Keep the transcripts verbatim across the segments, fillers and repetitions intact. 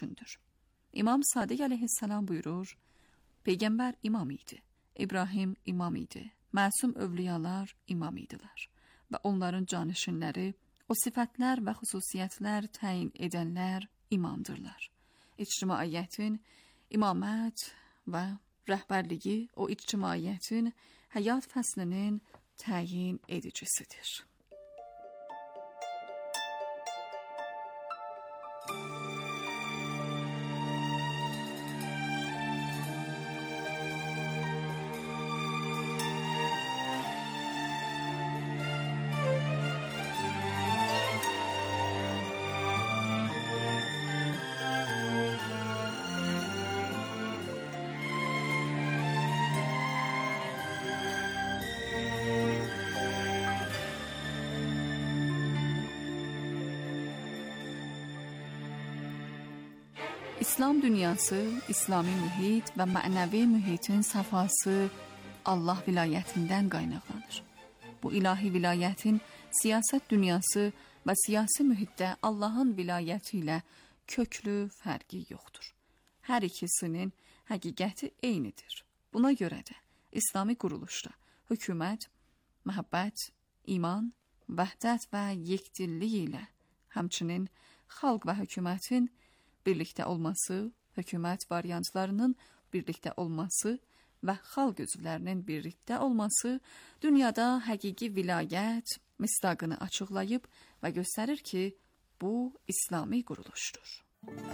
mümkündür. İmam Sadiq aleyhisselam buyurur, Peygamber imam idi, İbrahim imam idi, məsum övliyalar imam idiler ve onların canişinleri o sıfatlar ve hususiyetler təyin edenler imamdırlar. İctimaiyyətin imamət ve rəhbərliyi o ictimaiyyətin həyat fəslinin təyin edicisidir. İslam dünyası, İslami mühit ve manevi mühitin safhası Allah vilayetinden qaynaqlanır. Bu ilahi vilayetin siyaset dünyası ve siyasi mühitte Allah'ın vilayetiyle köklü fərqi yoxdur. Hər ikisinin həqiqəti eynidir. Buna görə də İslami quruluşda hökumət, məhəbbət, iman, vəhdət və yekdillik ilə, həmçinin xalq və hökumətin birlikte olması, hükümet varyantlarının birlikte olması ve halk üzvlərinin birlikte olması dünyada həqiqi vilayət misdaqını açıqlayıb və göstərir ki, bu İslami quruluşdur.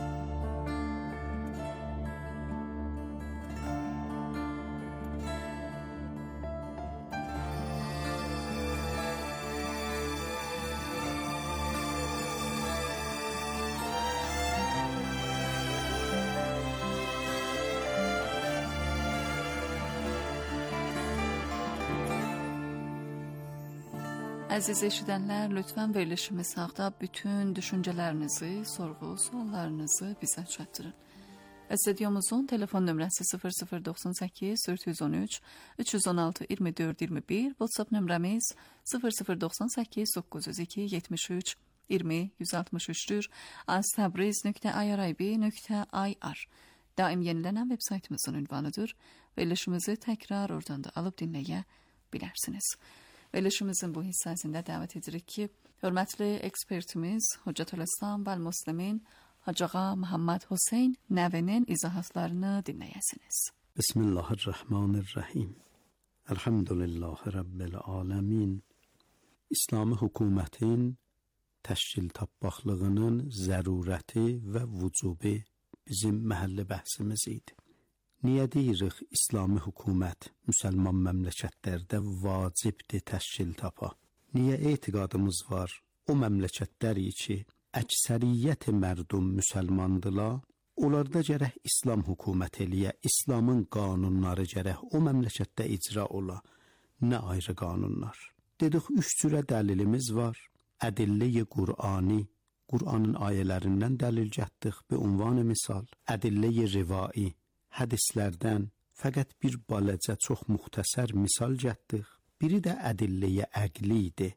Əziz eşidənlər, lütfən verilişimiz haqda bütün düşüncələrinizi, sorğu, suallarınızı bizə çatdırın. Stüdyomuzun telefon nömrəsi sıfır sıfır doxsan səkkiz dörd yüz on üç üç yüz on altı iyirmi dörd iyirmi bir, WhatsApp nömrəmiz sıfır sıfır doxsan səkkiz doqquz yüz iki yetmiş üç iyirmi yüz altmış üçdür. aztabriz nöqtə irib nöqtə ir daim yenilənən web saytımızın ünvanıdır. Verilişimizi təkrar oradan da alıb dinləyə bilərsiniz. Verilişimizin bu hissəsində dəvət edirik ki, hörmətli ekspertimiz Hüccətül-İslam və Müslimin Hacı Ağa Muhammed Hüseyn Nəvinin izahatlarını dinləyəsiniz. Bismillahirrahmanirrahim. Elhamdülillahi Rabbil alemin. İslami hökumətin təşkil tapmaqlığının zərurəti və vücubu bizim məhəlli bəhsimiz idi. Niyə deyirik İslami hökumət müsəlman məmləkətlərdə vacibdir təşkil tapa? Niyə etiqadımız var o məmləkətlər ki, əksəriyyət mərdum müsəlmandılar, onlarda gərək İslam hökumət eləyə, İslamın qanunları gərək o məmləkətdə icra ola, nə ayrı qanunlar? Dedik, üç cürə dəlilimiz var. Ədillə-i Qur'ani, Qur'anın ayələrindən dəlil gətdik, bir ünvan misal. Ədillə-i rivai, hədislərdən fəqət bir baləcə çox müxtəsər misal gətdik. Biri də ədilləyə əqli idi,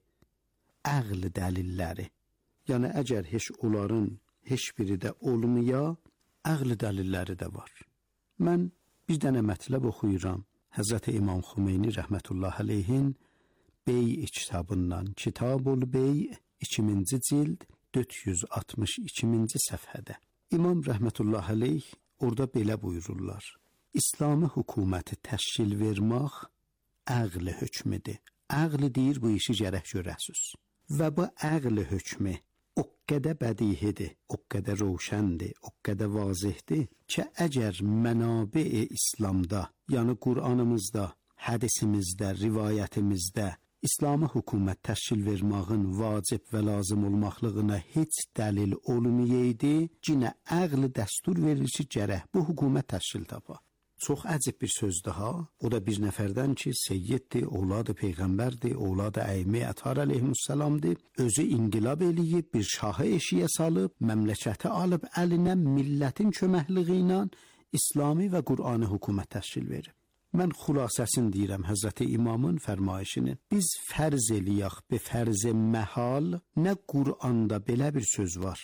əql dəlilləri. Yəni, əgər heç onların heç biri də olmaya, əql dəlilləri də var. Mən bir dənə mətləb oxuyuram. Həzrəti İmam Xümeyni rəhmətullah aleyhin Bey kitabından, Kitab-ül Bey ikinci cild dörd yüz altmış ikinci səfhədə. İmam rəhmətullah aleyh orada belə buyururlar. İslami hökuməti təşkil vermək əql hökmüdür. Əql deyir, bu işi gərək görəsiz. Və bu əql hökmü o qədər bədihidir, o qədər roşəndir, o qədər vazihdir ki, əgər mənabi-i İslamda, yəni Qur'anımızda, hədisimizdə, rivayətimizdə İslami hökumət təşkil vermağın vacib və lazım olmaqlığına heç dəlil olmayaydı, cinə əql dəstur verir ki, gərək bu hökumət təşkil tapa. Çox əcib bir söz daha, o da bir nəfərdən ki, seyyiddir, oğladı peyğəmbərdir, oğladı əymi Ətər əleyhissalamdır, özü inqilab eləyib, bir şahı eşiyə salıb, məmləkəti alıb əlinə millətin köməkliyi ilə İslami və Qur'ani hökumət təşkil verib. Mən xülasəsini deyirəm Həzrəti İmamın fərmayişini. Biz fərz eləyək, be fərz məhal, nə Qur'anda belə bir söz var,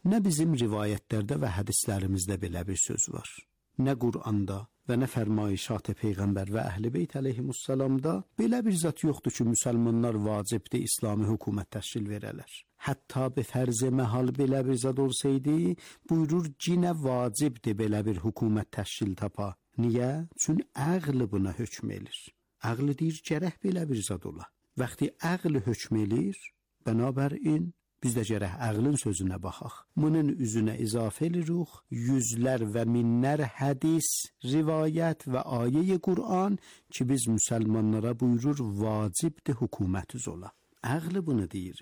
Nə bizim rivayətlərdə və hədislərimizdə belə bir söz var, nə Quranda və nə fərmayişat-ı Peyğəmbər və Əhl-i Beyt əleyhimussalamda belə bir zat yoxdur ki, müsəlmanlar vacibdir İslami hökumət təşkil verələr. Hətta be fərz-i məhal belə bir zat olsaydı, buyurur cinə vacibdir belə bir hökumət təşkil tapa. Niyə? Çün əql buna hökm edir. Əql deyir, gərək belə bir zat ola. Vaxtı əql hökm edir, bənabərin biz də gərək əqlin sözünə baxaq. Bunun üzünə izafə edirik yüzlər və minlər hədis, rivayət və ayə-i Qur'an ki, biz müsəlmanlara buyurur vacibdir hökumətüz ola. Əql bunu deyir.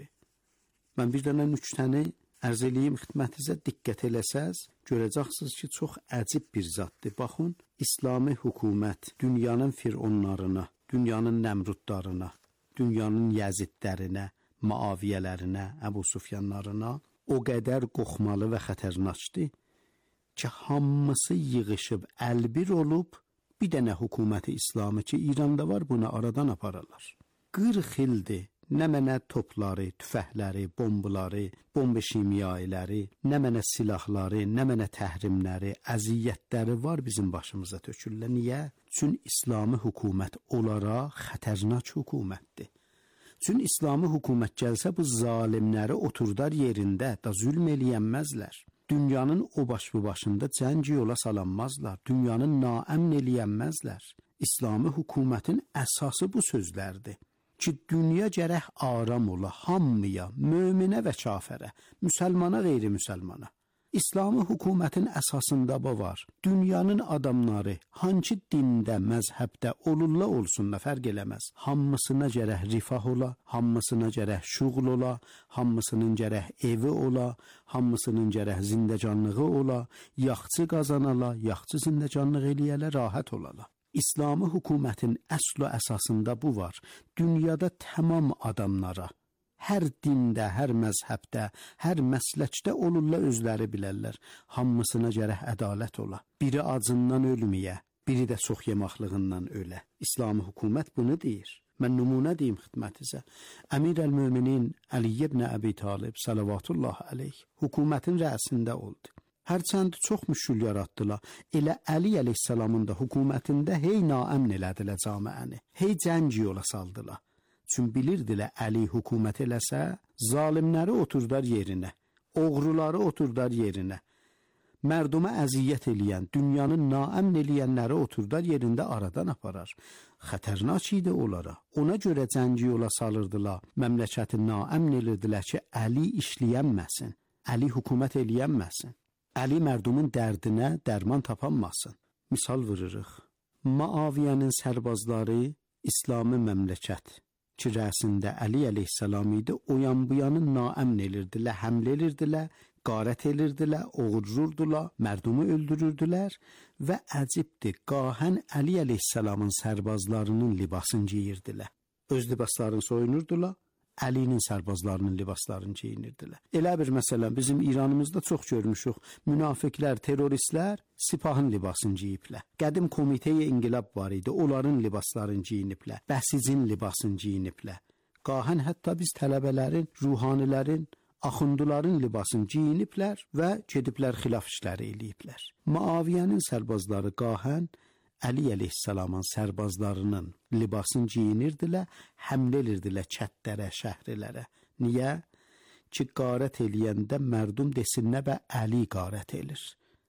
Mən bir dənə nüktəni ərz eləyim xidmətinizə, diqqət eləsəz, görəcəksiniz ki, çox əcib bir zatdır. Baxın, İslami hökumət dünyanın fironlarına, dünyanın nəmrudlarına, dünyanın yəzidlərinə, Muaviyələrinə, Əbu Sufyanlarına o qədər qoxmalı və xətərnaçdır ki, hamısı yığışıb, əlbir olub, bir dənə hökuməti İslamı ki, İranda var, bunu aradan apararlar. qırx ildir, nə mənə topları, tüfəhləri, bombaları, bomba şimyailəri, nə mənə silahları, nə mənə təhrimləri, əziyyətləri var bizim başımıza tökürlər. Niyə? Çün İslami hökumət olaraq xətərnaç hökumətdir. Çün İslami hökumət gəlsə, bu zalimləri oturdar yerində da zülm eləyənməzlər. Dünyanın o baş bu başında cəngi yola salanmazlar. Dünyanın naəmn eləyənməzlər. İslami hökumətin əsası bu sözlərdir. Ki, dünya gərək aram ola, hamıya, möminə və kafərə, müsəlmana, qeyri-müsəlmana. İslami hökumətin əsasında bu var. Dünyanın adamları hangi dində, məzhəbdə olurlar olsunlar, fərq eləməz. Hamısına gərək rifah ola, hamısına gərək şuğul ola, hamısının gərək evi ola, hamısının gərək zindəcanlığı ola, yaxçı qazanala, yaxçı zindəcanlıq eləyələ, rahat olala. İslami hökumətin əsl əsasında bu var. Dünyada tamam adamlara, hər dində, hər məzhəbdə, hər məsləkdə olurlar, özləri bilərlər. Hamısına gərək ədalət ola. Biri acından ölməyə, biri də çox yemaqlığından ölə. İslami hökumət bunu deyir. Mən nümunə deyim xidmətinizə. Əmir əl-Möminin Əli ibn Əbi Talib salavatullah aleyh hökumətin rəisində oldu. Hərçənd çox müşkül yaratdılar. Elə Əli əleyhissalamın da hökumətində hey naəmn elədilər camiəni. Hey cəng yola saldılar. Çün bilirdilər, Əli hökumət eləsə, zalimləri oturdar yerinə, oğruları oturdar yerinə, mərduma əziyyət eləyən, dünyanın naəmn eləyənləri oturdar yerində aradan aparar. Xətərnaç idi onlara. Ona görə cəngi yola salırdılar, məmləkəti naəmn edirdilər ki, Əli işləyənməsin, Əli hökumət eləyənməsin, Əli mərdumun dərdinə dərman tapanmasın. Misal vurırıq. Muaviyənin sərbazları İslami məmləkət ki, rəsində Əli əleyhissalam idi, o yan bu yanı naəmn edirdilər, həmlə edirdilər, qarət edirdilər, oğururdular, mərdumu öldürürdülər və əcibdir, qahən Əli əleyhissalamın sərbazlarının libasını giyirdilər. Öz libaslarını soyunurdular, Əlinin sərbazlarının libaslarını giyinirdilər. Elə bir məsələn, bizim İranımızda çox görmüşük, münafiqlər, teröristlər sipahın libasını giyiblər. Qədim komitəyə inqilab var idi, onların libaslarını giyiniblər, bəsicin libasını giyiniblər. Qahən hətta biz tələbələrin, ruhanilərin, axunduların libasını giyiniblər və gediblər xilaf işləri eləyiblər. Muaviyənin sərbazları qahən Əli əleyhissalamın sərbazlarının libasını giyinirdilər, həmlə edirdilər kətlərə, şəhrilərə. Niyə? Ki, qarət eləyəndə mərdum desinlər və Əli qarət elir.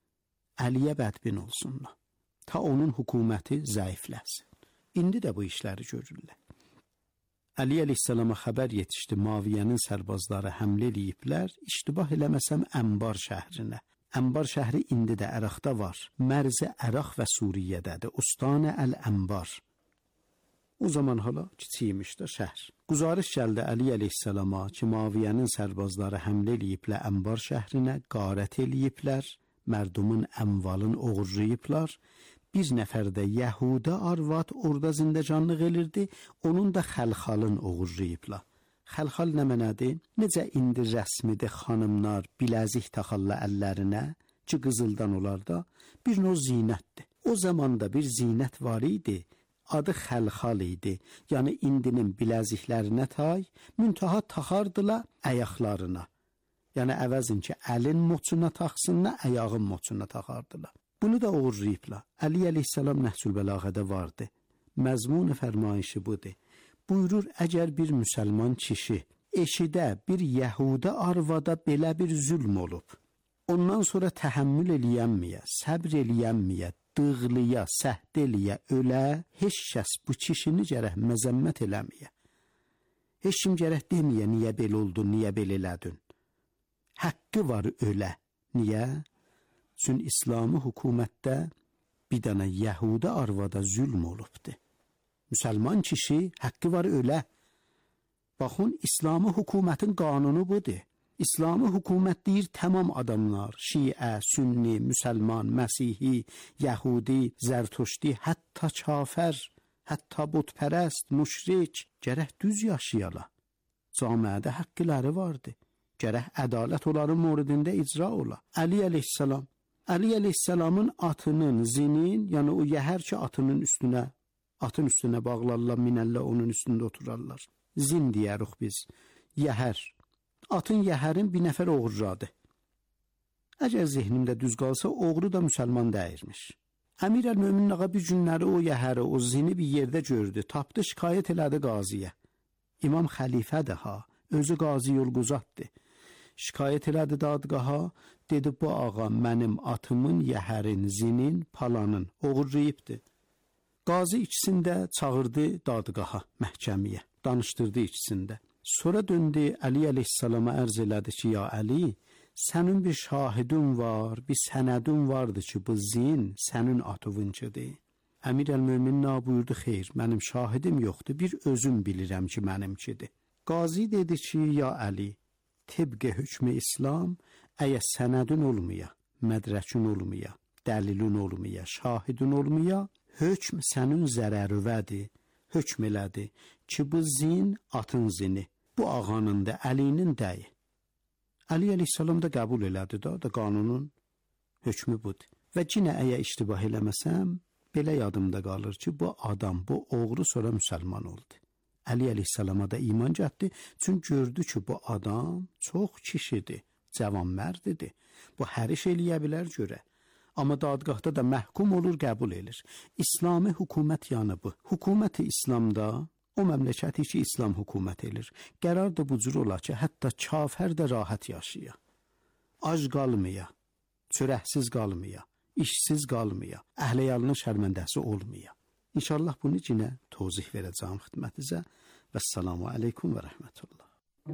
Əliyə bədbin olsunlar. Ta onun hökuməti zəifləsin. İndi də bu işləri görürlər. Əli əleyhissalama xəbər yetişdi, Muaviyənin sərbazları həmlə eləyiblər, iştibah eləməsəm Ənbar şəhrinə. Ənbar şəhri indi də Əraqda var. Mərzi Əraq və Suriyədədir. Ustanə Əl-Ənbar. O zaman hala kiçiymiş də şəhər. Quzarış gəldi Əli əleyhissalama ki, Muaviyənin sərbazları həmlə eləyiblər Ənbar şəhrinə, qarət eləyiblər, mərdumun əmvalını oğurlayıblar. Bir nəfər də Yəhuda arvad orada zindəcanlıq elirdi, onun da xəlxalını oğurlayıblar. Xəlxal nə mənədir? Necə indi rəsmidir xanımlar biləzik taxalla əllərinə ki, qızıldan olar da, bir növ zinətdir. O zamanda bir zinət var idi, adı xəlxal idi. Yəni indinin biləziklərinə tay, müntaha taxardılar əyaqlarına. Yəni əvəzin ki, əlin moçuna taxsın, nə ayağın moçuna taxardılar. Bunu da uğurlayıblar. Əli əleyhissalam Nəhcül Bəlağədə vardı. Məzmun fərmayışı budur. Buyurur, əgər bir müsəlman kişi eşidə bir Yəhudi arvada belə bir zülm olub, ondan sonra təhəmmül eləyənməyə, səbr eləyənməyə, dığlıya, səhd eləyə, ölə, heç kəs bu kişini gərək məzəmmət eləməyə. Heç kim gərək deməyə, niyə belə oldu, niyə belə elədin. Haqqı var ölə. Niyə? Çün İslami hökumətdə bir dənə Yəhudi arvada zülm olubdu. Müsəlman kişi haqqı var ölə. Baxın, İslami hökumətin qanunu budur. İslami hökumət deyir, tamam adamlar, şiə, sünni, müsəlman, məsihi, Yəhudi, zərtuşti, hətta kafir, hətta butpərəst, müşrik, gərək düz yaşayala. Camiədə haqqıları vardı. Gərək ədalət onların moridində icra ola. Əli əleyhissalam, Əli əleyhissalamın atının, zinin, yəni o yəhər ki, atının üstünə, atın üstünə bağlarlar, minəllər, onun üstündə oturarlar. Zin deyirik biz, yəhər. Atın yəhərin bir nəfər oğurladı. Əgər zihnimdə düz qalsa, oğru da müsəlman dəyirmiş. Əmir əl-Möminin ağa bir günləri o yəhəri, o zini bir yerdə gördü, tapdı, şikayət elədi qaziyə. İmam xəlifədir ha, özü qazi yol quzatdı. Şikayət elədi dadqaha, dedi bu ağa mənim atımın, yəhərin, zinin, palanın oğurlayıbdı. Qazi ikisində çağırdı dadqaha, məhkəmiyə, danışdırdı ikisində. Sonra döndü, Əli əleyhissalama ərz elədi ki, ya Əli, sənin bir şahidin var, bir sənədin vardı ki, bu zin sənin atınınkidir. Əmir əl-Möminin buyurdu, xeyr, mənim şahidim yoxdur, bir özüm bilirəm ki, mənimkidir. Qazi dedi ki, ya Əli, tibqə hökmü İslam, əgər sənədin olmaya, mədrəkin olmaya, dəlilin olmaya, şahidin olmaya, hökm sənin zərərüvədir, hökm elədi ki, bu zin atın zini, bu ağanın da, Əlinin dəyi. Əli əleyhissalam da qəbul elədi da, da qanunun hökmü budur. Və yenə əgər iştibah eləməsəm, belə yadımda qalır ki, bu adam, bu oğru sonra müsəlman oldu. Əli əleyhissalama da iman gəldi, çünki gördü ki, bu adam çox kişidir, cavan mərdidir. Bu hər iş eləyə bilər görə. Amma dadqahda da məhkum olur, qəbul edir. İslami hökumət yanı bu. Hökuməti İslamda o məmləkəti ki, İslam hökumət edir. Qərar da bu cür olar ki, hətta kafir də rahat yaşaya. Ac qalmaya, çörəksiz qalmaya, işsiz qalmaya, əhliyalının şərməndəsi olmaya. İnşallah bunu yenə tozih verəcəm xidmətinizə. Vəssalamu aleykum və rəhmətullah.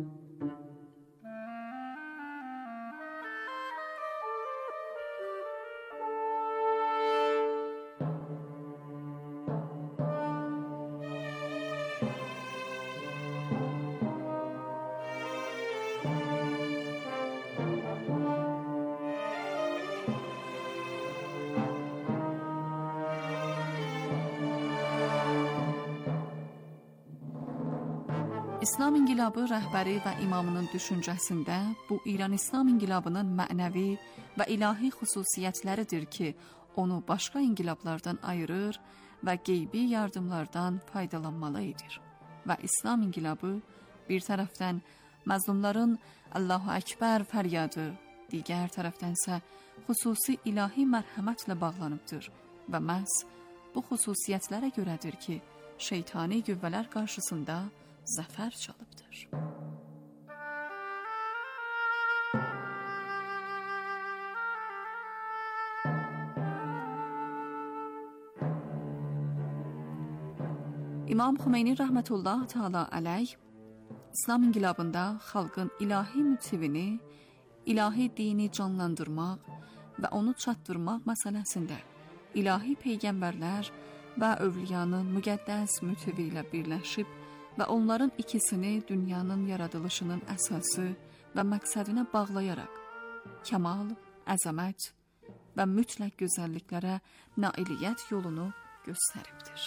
İslam İnqilabı rəhbəri və imamının düşüncəsində bu İran İslam İnqilabının mənəvi və ilahi xüsusiyyətləridir ki, onu başqa inqilablardan ayırır və qeybi yardımlardan faydalanmalı edir. Və İslam İnqilabı bir tərəfdən məzlumların Allahu Əkbər fəryadı, digər tərəfdənsə xüsusi ilahi mərhəmətlə bağlanıbdır və məhz bu xüsusiyyətlərə görədir ki, şeytani qüvvələr qarşısında zəfər çalıbdır. İmam Xümeyni rəhmətullah təala əleyh İslam İnqilabında xalqın ilahi mütivini, ilahi dini canlandırmaq və onu çatdırmaq məsələsində ilahi peyğəmbərlər və övliyanın müqəddəs mütivi ilə birləşib və onların ikisini dünyanın yaradılışının əsası və məqsədinə bağlayaraq kəmal, əzəmət və mütləq gözəlliklərə nailiyyət yolunu göstəribdir.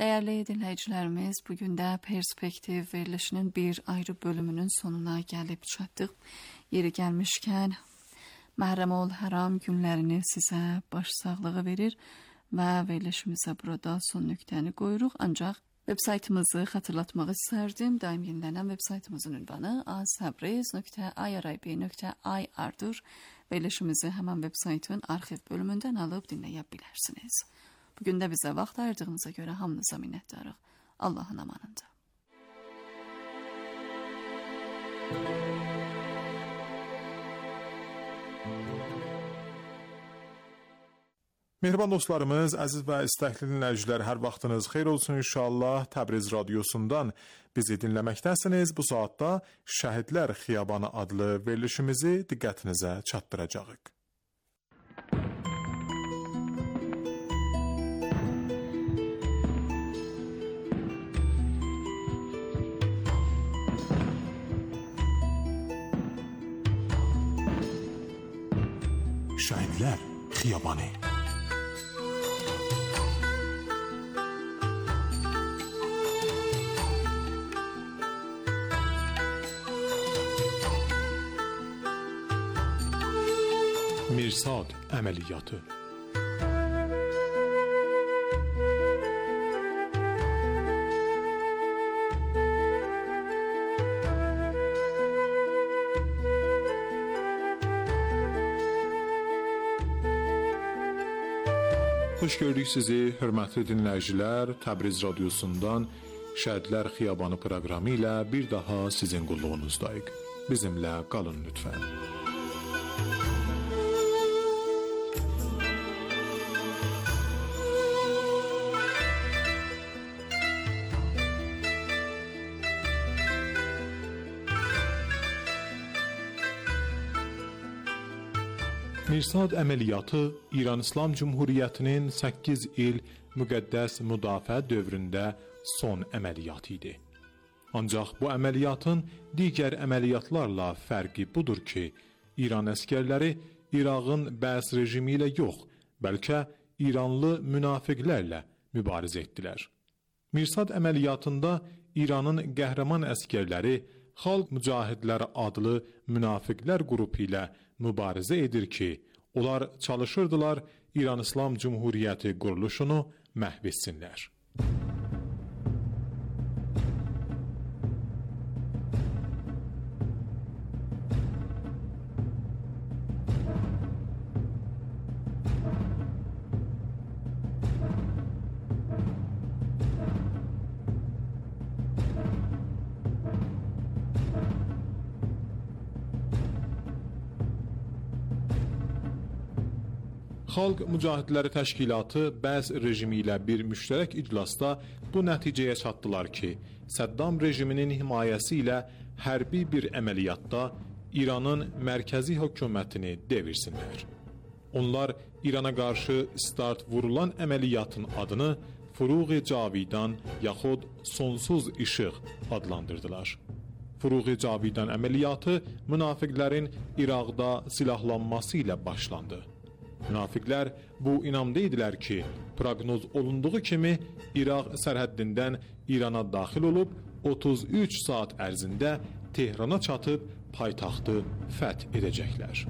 Değerli dinləyicilərimiz, bugün də Perspektiv verilişinin bir ayrı bölümünün sonuna gəlib çatdıq. Yeri gəlmişkən, Məhrəmol Həram günlərini sizə baş sağlığı verir və verilişimizə burada son nöqtəni qoyuruq. Ancaq web saytımızı xatırlatmaq istərdim. Daim yenilənən web saytımızın ünvanı a tabriz nöqtə i r i b nöqtə i r-dır. Verilişimizi həmən web saytın arxiv bölümündən alıb dinləyə bilərsiniz. Bugün də bizə vaxt ayırdığınıza görə hamınıza minnətdarıq. Allahın amanında. Mehriban dostlarımız, əziz və istəkli dinləyicilər, hər vaxtınız xeyir olsun inşallah. Təbriz radiosundan bizi dinləməkdəsiniz. Bu saatda Şəhidlər Xiyabanı adlı verilişimizi diqqətinizə çatdıracağıq. Şəhidlər Xiyabanı. Mirsad əməliyyatı. Xoş gördük sizi, hörmətli dinləyicilər. Təbriz radiosundan Şəhidlər Xiyabanı proqramı ilə bir daha sizin qulluğunuzdayıq. Bizimlə qalın lütfən. Mirsad əməliyyatı İran İslam Cümhuriyyətinin səkkiz il müqəddəs müdafiə dövründə son əməliyyatı idi. Ancaq bu əməliyyatın digər əməliyyatlarla fərqi budur ki, İran əskərləri İraqın bəs rejimi ilə yox, bəlkə İranlı münafiqlərlə mübarizə etdilər. Mirsad əməliyyatında İranın qəhrəman əskərləri Xalq Mücahidləri adlı münafiqlər qrupu ilə mübarizə edir ki, onlar çalışırdılar İran İslam Cümhuriyyəti quruluşunu məhv etsinlər. Xalq Mücahidləri Təşkilatı bəs rejimi ilə bir müştərək iclasda bu nəticəyə çatdılar ki, Səddam rejiminin himayəsi ilə hərbi bir əməliyyatda İranın mərkəzi hökumətini devirsinlər. Onlar İrana qarşı start vurulan əməliyyatın adını Furuği Cavidan yaxud Sonsuz İşıq adlandırdılar. Furuği Cavidan əməliyyatı münafiqlərin İraqda silahlanması ilə başlandı. Münafiqlər bu inamda idilər ki, proqnoz olunduğu kimi İraq sərhəddindən İrana daxil olub otuz üç saat ərzində Tehrana çatıb paytaxtı fəth edəcəklər.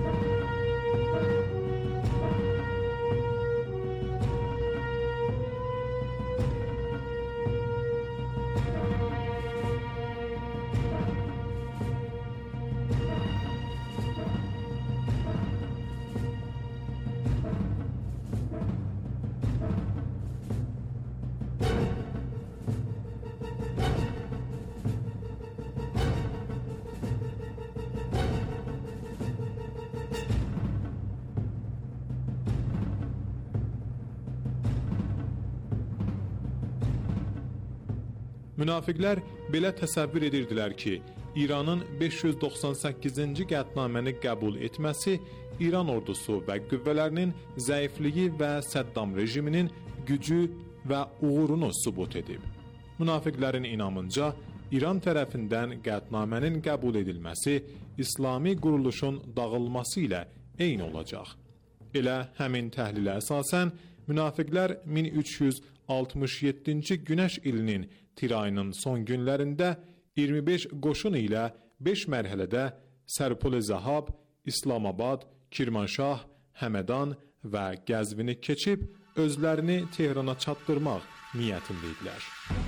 Münafiqlər belə təsəvvür edirdilər ki, İranın beş yüz doxsan səkkizinci qətnaməni qəbul etməsi İran ordusu və qüvvələrinin zəifliyi və Səddam rejiminin gücü və uğurunu sübut edib. Münafiqlərin inamınca İran tərəfindən qətnamənin qəbul edilməsi İslami quruluşun dağılması ilə eyni olacaq. Elə həmin təhlilə əsasən münafiqlər min üç yüz altmış yeddinci Günəş ilinin tir ayının son günlərində iyirmi beş qoşun ilə beş mərhələdə Sərpol-i Zahab, İslamabad, Kirmanşah, Həmədan və Qəzvini keçib özlərini Tehrana çatdırmaq niyyətindəydilər.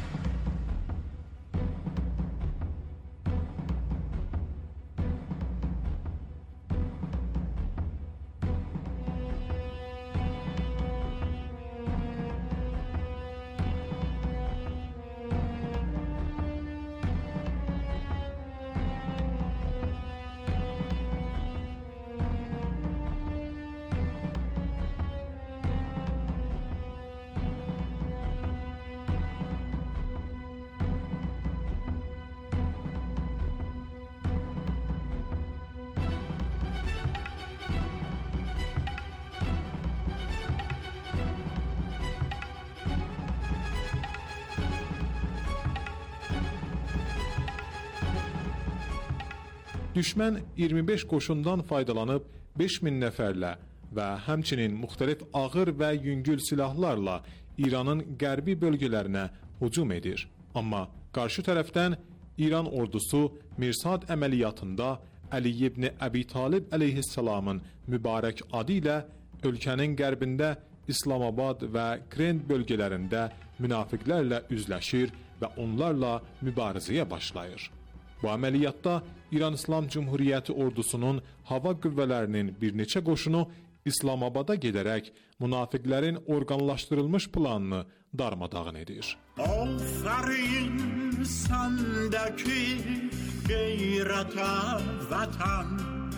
Düşmən iyirmi beş qoşundan faydalanıb beş min nəfərlə və həmçinin müxtəlif ağır və yüngül silahlarla İranın qərbi bölgələrinə hücum edir. Amma qarşı tərəfdən İran ordusu Mirsad əməliyyatında Əli ibn Əbi Talib əleyhissalamın mübarək adı ilə ölkənin qərbində İslamabad və Krend bölgələrində münafiqlərlə üzləşir və onlarla mübarizəyə başlayır. Bu əməliyyatda İran İslam Cumhuriyyəti ordusunun hava qüvvələrinin bir neçə qoşunu İslamabada gedərək münafiqlərin orqanlaşdırılmış planını darmadağın edir. Afərin səndəki qeyrətə vətən,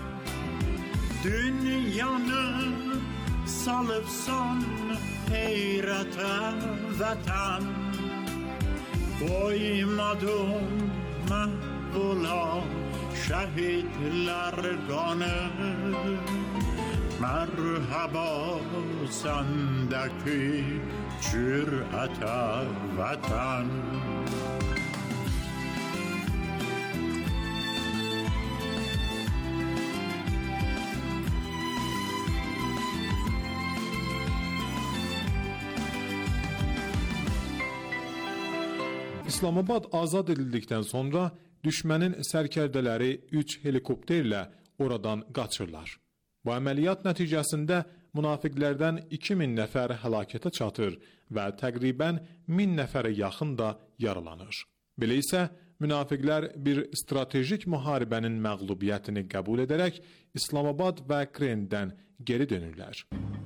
dünyanı salıbsan heyrətə vətən, qoymadın Məhbula şəhidlər qanı, mərhəba səndəki cürətə vətən. İslamabad azad edildikdən sonra düşmənin sərkərdələri üç helikopterlə oradan qaçırlar. Bu əməliyyat nəticəsində münafiqlərdən iki min nəfər həlakətə çatır və təqribən min nəfərə yaxın da yaralanır. Belə isə münafiqlər bir stratejik müharibənin məğlubiyyətini qəbul edərək İslamabad və Krenddən geri dönürlər.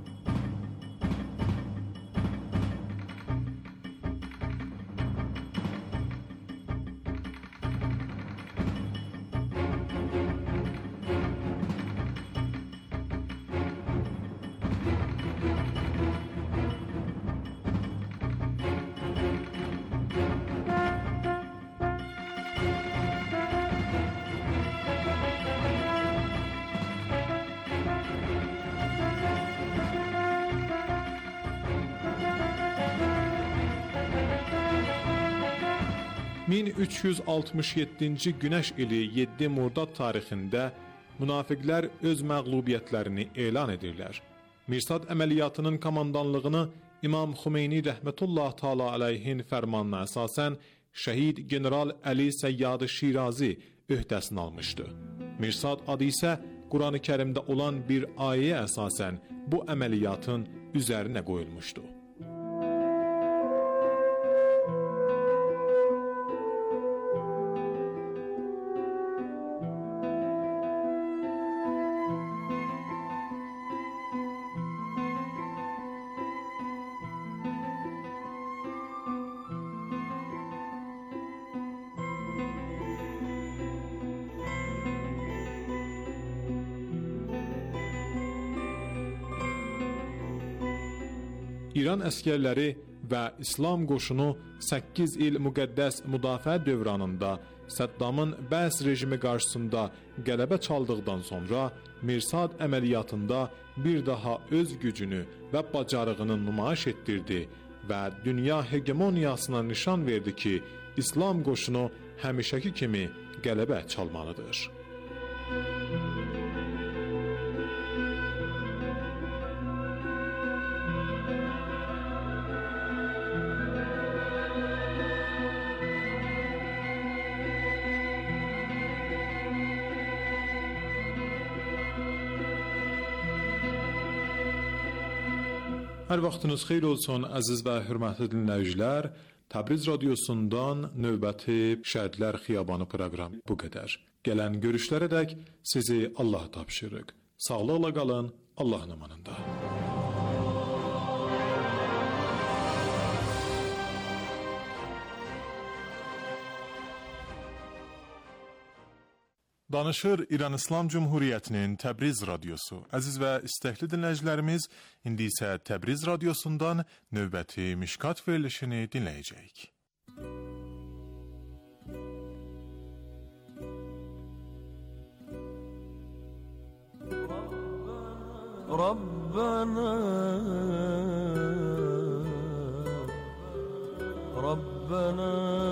min üç yüz altmış yeddinci Günəş ili yeddi Murdad tarixində münafiqlər öz məğlubiyyətlərini elan edirlər. Mirsad əməliyyatının komandanlığını İmam Xümeyni rəhmətullah təala əleyhin fərmanına əsasən şəhid general Əli Səyyad Şirazi öhdəsini almışdı. Mirsad adı isə Quran-ı Kərimdə olan bir ayəyə əsasən bu əməliyyatın üzərinə qoyulmuşdu. İran əskərləri və İslam qoşunu səkkiz il müqəddəs müdafiə dövranında Səddamın Bəs rejimi qarşısında qələbə çaldıqdan sonra Mirsad əməliyyatında bir daha öz gücünü və bacarığını nümayiş etdirdi və dünya hegemoniyasına nişan verdi ki, İslam qoşunu həmişəki kimi qələbə çalmalıdır. Hər vaxtınız xeyir olsun əziz və hörmətli dinləyicilər. Təbriz radiosundan növbəti Şəhidlər Xiyabanı proqramı bu qədər. Gələn görüşlərədək sizi Allah tapşırıq. Sağlıqla qalın, Allahın amanında. Danışır İran İslam Cumhuriyyətinin Təbriz radiosu. Əziz və istəkli dinləyicilərimiz, indi isə Təbriz radiosundan növbəti Mişkat verilişini dinləyəcəyik. Rabbana Rabbana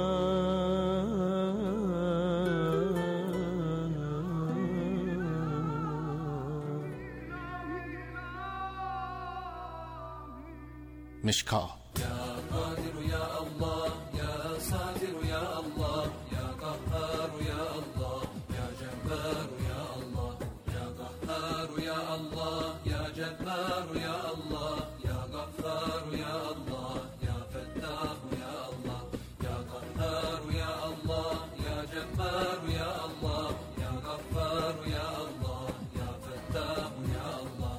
مشکا يا قادر يا الله يا صادر يا الله يا قهار يا الله يا جبار يا الله يا قهار يا الله يا جبار يا الله يا غفار يا الله يا فتاح يا الله يا قهار يا الله يا جبار يا الله يا غفار يا الله يا فتاح يا الله.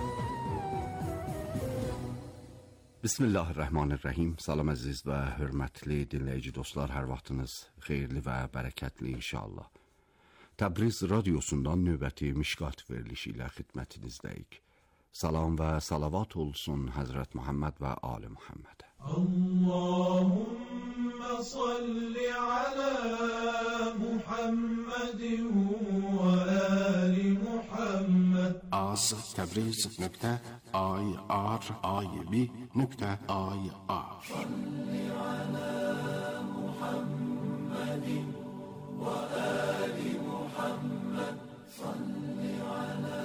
Bismillahirrahmanirrahim. Salam əziz və hörmətli dinləyici dostlar, hər vaxtınız xeyirli və bərəkətli inşallah. Təbriz radiosundan növbəti Mişkat verilişi ilə xidmətinizdəyik. Salam və salavat olsun Həzrət Muhammed və Ali Muhammedə. Allahümme salli ala Muhammedin və ali Muhammed. az təbriz nöqtə ay ar ay bi nöqtə ay ar. Salli ala Muhammedin və ali Muhammed. Salli ala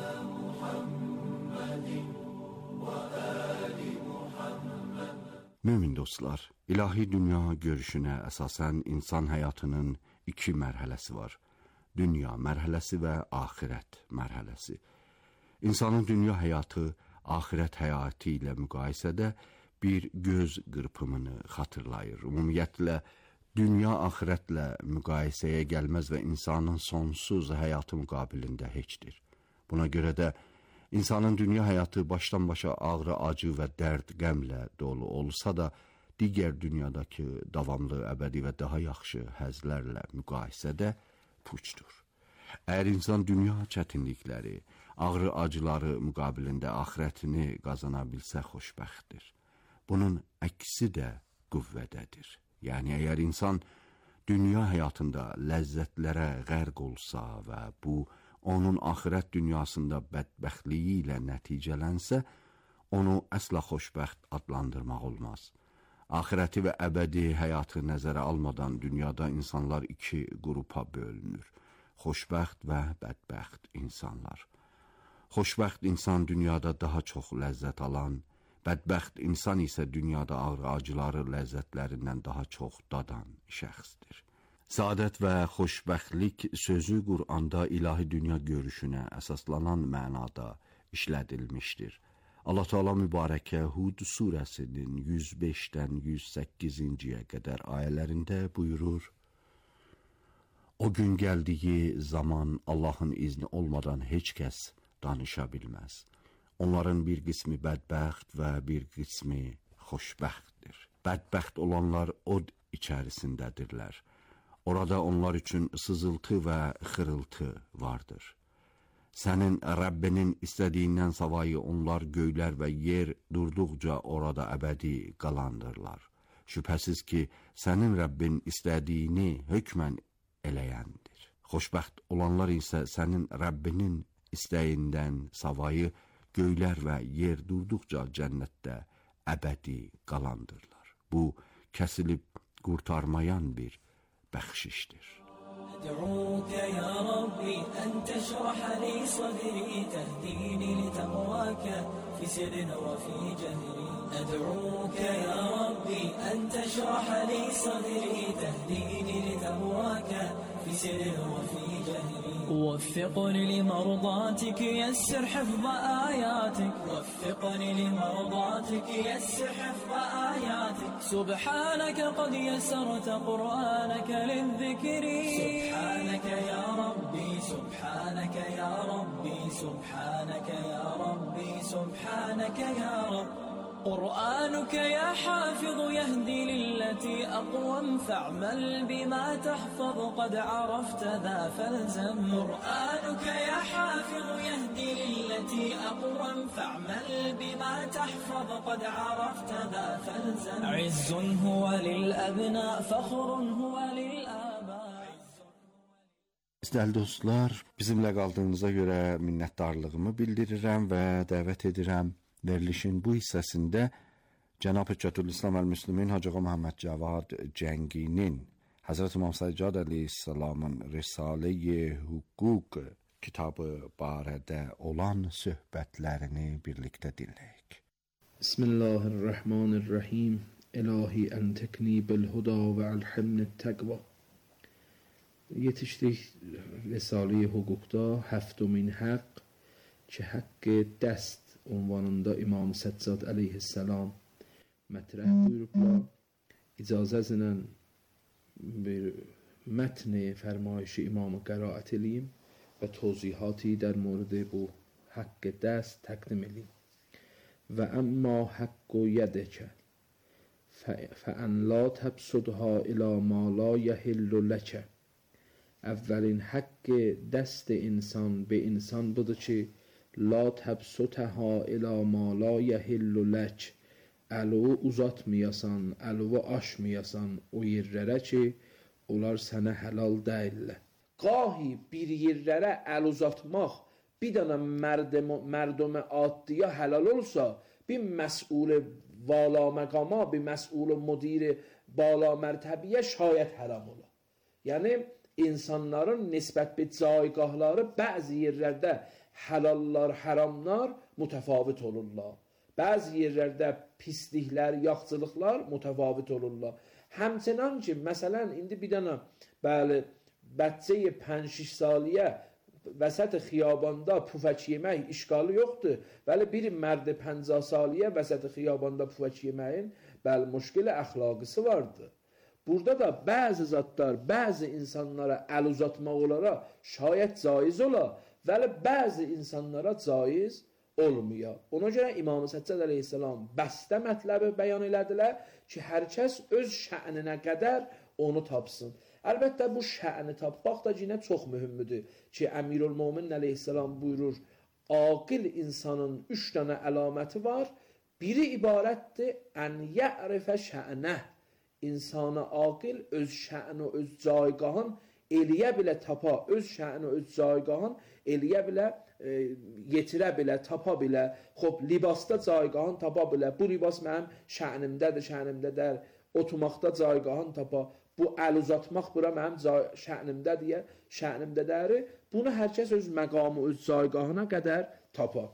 Muhammedin və ali Muhammed. Mömin dostlar, ilahi dünya görüşünə əsasən insan həyatının iki mərhələsi var. Dünya mərhələsi və axirət mərhələsi. İnsanın dünya həyatı axirət həyatı ilə müqayisədə bir göz qırpımını xatırlayır. Ümumiyyətlə, dünya axirətlə müqayisəyə gəlməz və insanın sonsuz həyatı müqabilində heçdir. Buna görə də insanın dünya həyatı başdan başa ağrı, acı və dərd, qəmlə dolu olsa da, digər dünyadakı davamlı, əbədi və daha yaxşı həzlərlə müqayisədə puçdur. Əgər insan dünya çətinlikləri, ağrı acıları müqabilində axirətini qazana bilsə xoşbəxtdir. Bunun əksi də qüvvədədir. Yəni, əgər insan dünya həyatında ləzzətlərə qərq olsa və bu, onun axirət dünyasında bədbəxtliyi ilə nəticələnsə, onu əsla xoşbəxt adlandırmaq olmaz. Axirəti və əbədi həyatı nəzərə almadan dünyada insanlar iki qrupa bölünür. Xoşbəxt və bədbəxt insanlar. Xoşbəxt insan dünyada daha çox ləzzət alan, bədbəxt insan isə dünyada ağrı acıları ləzzətlərindən daha çox dadan şəxsdir. Saadət və xoşbəxtlik sözü Qur'anda ilahi dünya görüşünə əsaslanan mənada işlədilmişdir. Allah Teala mübarəkə Hud surəsinin yüz beşdən yüz səkkizinciyə qədər ayələrində buyurur: O gün gəldiyi zaman Allahın izni olmadan heç kəs danışa bilməz. Onların bir qismi bədbəxt və bir qismi xoşbəxtdir. Bədbəxt olanlar od içərisindədirlər. Orada onlar üçün sızıltı və xırıltı vardır. Sənin Rəbbinin istədiyindən savayı onlar göylər və yer durduqca orada əbədi qalandırlar. Şübhəsiz ki, sənin Rəbbin istədiyini hökmən eləyəndir. Xoşbəxt olanlar isə sənin Rəbbinin istəyindən savayı göylər və yer durduqca cənnətdə əbədi qalandırlar. Bu, kəsilib qurtarmayan bir bəxşişdir. أدعوك يا ربي أن تشرح لي صدري تهديني لتقواك في سر وفي جهري. أدعوك يا ربي أن تشرح لي صدري تهديني لتقواك في سر وفي جهري وفقني لمرضاتك يسر حفظ آياتك وفقني لمرضاتك يسر حفظ آياتك سبحانك قد يسرت قرآنك للذكر سبحانك يا ربي سبحانك يا ربي سبحانك يا ربي سبحانك يا رب قرآنك يا حافظ يهدي للتي أقوم فاعمل بما تحفظ قد عرفت ذا فالزم قرآنك يا حافظ يهدي للتي أقوم فاعمل بما تحفظ قد عرفت ذا فالزم عز هو للأبناء فخر هو للآباء. Dəyərli dostlar, bizimlə qaldığınıza görə minnətdarlığımı bildirirəm və dəvət edirəm verilişin bu hissəsində Cənab Hüccətülislam əl-Müslimin Hacı Ağa Məhəmməd Cavad Cənginin Həzrət İmam Səccad əleyhissalamın Risalə-i Hüquq kitabı barədə olan söhbətlərini birlikdə dinləyək. Bismillahirrahmanirrahim. İlahi entekni bil-huda və əlhimnit-təqva. Yetişdik Risalə-i Hüquqda həftəmin haqq ki, haqqı dəst ünvanında İmam Səccad əleyhissalam mətrəh buyurublar. İcazəzlə bir mətni fərmayişi imamı qəraət eləyim və tozihati در مورد bu haqqı dəst təqdim eləyim. Və əmmə haqqu yədəkə fəən la təbsudha ilə ma la yəhillu ləkə. Əvvəlin haqqı dəst insan be insan budur ki, la təbsutəha ilə ma la yəhillu lək. Əlu uzatmayasan, əlu aşmayasan o yerlərə ki, onlar sənə helal deyirlər. Qahi bir yerlərə əl uzatmaq bir dənə mərdum addiyə helal olsa, bir məsul vala məqama, bir məsul müdir bala mərtəbiyə şayət haram ola. Yəni, insanların nisbət bir caygahları bəzi yerlərdə həlallar, haramlar mütəfavit olurlar. Bəzi yerlərdə pisliklər, yaxçılıqlar mütəfavit olurlar. Həmçinin ki, məsələn, indi bir dənə bəli, bəccəyi pənc-şiş saliyə vəsət xiyabanda pufəç yemək işgalı yoxdur. Bəli, bir mərd pəncah saliyə vəsət xiyabanda pufəç yeməyin bəli, müşkil əxlaqısı vardır. Burada da bəzi zatlar, bəzi insanlara əl uzatmaq olaraq şayət caiz ola, vəli bəzi insanlara caiz olmuyor. Ona görə İmam Səccad əleyhissalam bəstə mətləbi bəyan elədilər ki, hər kəs öz şə'ninə qədər onu tapsın. Əlbəttə, bu şə'ni tapmaq da yine çox mühümdür ki, Əmirül-Mömin əleyhissalam buyurur, aqil insanın üç dənə əlaməti var. Biri ibarətdir, ən ya'rifə şə'nəh. İnsana aqil öz şə'ni, öz caygahın eliyə bilə tapa, öz şə'ni, öz caygahın eliyə bilə, e, yetirə bilə, tapa bilə, xob, libasda caygahın tapa bilə, bu libas mənim şə'nimdədir, şə'nimdədir, oturmaqda caygahın tapa, bu əl uzatmaq bura mənim şə'nimdədir, şə'nimdədir, bunu hər kəs öz məqamı, öz caygahına qədər tapa.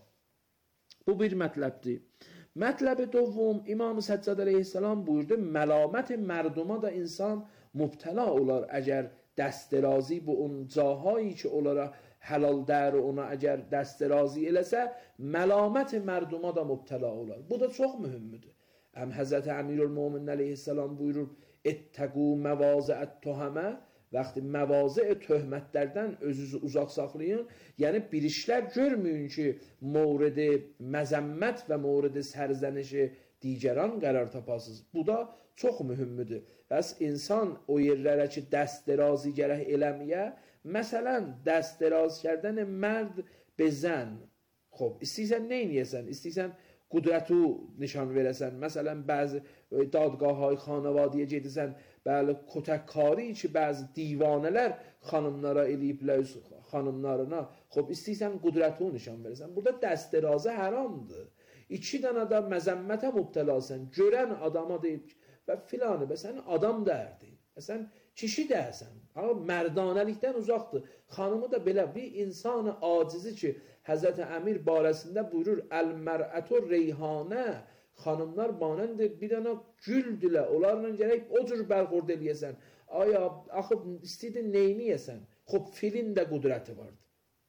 Bu bir mətləbdir. Mətləbi dovvum, İmam Səccad əleyhissalam buyurdu, məlamət mərduma da insan mübtəla olar, əgər dəstərazi bu on cahایی ki, onlara helal der ona əgər dəstərazi eləsə, məlamət mərduma da mübtəla olar. Bu da çox mühümdür. Əm Həzrət Əmirül-Mömin əleyhissalam buyurur, ettəqu məvazəət tuhəmə, vaxtı məvazə töhmətlərdən özünüzü uzaq saxlayın. Yəni, bir işlər görməyin ki, mövrid-i məzəmmət və mövrid-i sərzənişi digəran qərar tapasınız. Bu da çox mühümdür. Bəs insan o yerlərə ki, dəstərazi gərək eləməyə, məsələn, dəstərazi kərdən mərd bezən, xob, istəysən nə inəyəsən, istəysən qudrətu nişan verəsən, məsələn, bəzi dadgahهای xanavadiyə gedirsən, bəli, kotəkkari ki, bəzi divanələr xanımlara eləyiblər öz xanımlarına, xob, istəysən qudrətu nişan verəsən. Burada dəstərazı haramdır. İki dənə də məzəmmətə mübtəlasən, görən adama deyib və filanı, və sən adam dərdi, və sən kişi dərsən, mərdanəlikdən uzaqdır. Xanımı da belə bir insan acizi ki, Həzrət Əmir barəsində buyurur, əl-mər'ətu reyhanə, xanımlar manənd bir dənə güldülər. Onlarla gərək o cür bərxurd eləyəsən. Aya, axıb istəydin neyniyəsən? Xub, filin də qudrəti vardı.